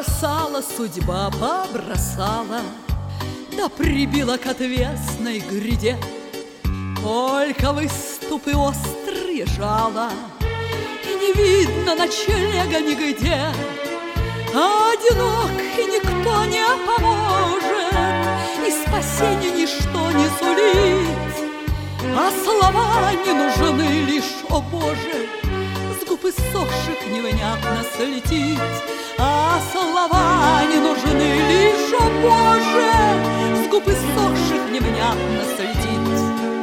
Побросала судьба, побросала, да прибила к отвесной гряде. Только выступы острые жала, и не видно ночлега нигде. Одинок, и никто не поможет, и спасению ничто не сулит. А слова не нужны лишь, о Боже, с губ иссохших невнятно слетит. А слова не нужны лишь, о Боже, с губ иссохших невнятно слетит.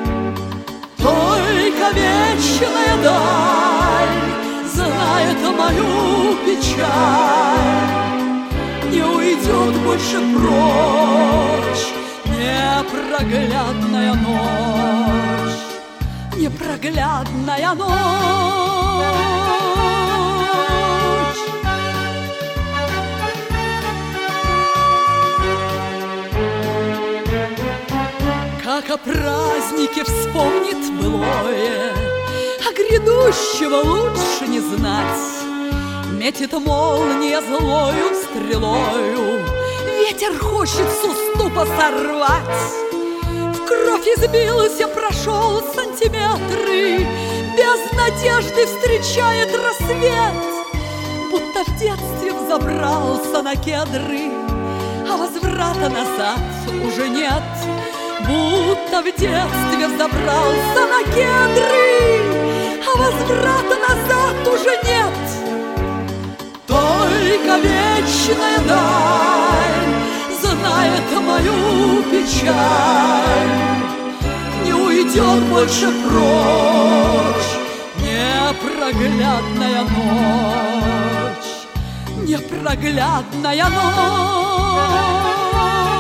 Только вечная даль знает мою печаль, не уйдет больше прочь непроглядная ночь, непроглядная ночь. Как о празднике вспомнит былое, а грядущего лучше не знать. Метит молния злою стрелою, ветер хочет с уступа сорвать. В кровь избился, прошел сантиметры, без надежды встречает рассвет. Будто в детстве взобрался на кедры, а возврата назад уже нет. Будто в детстве взобрался на кедры, а возврата назад уже нет. Только вечная даль знает мою печаль, не уйдет больше прочь непроглядная ночь, непроглядная ночь.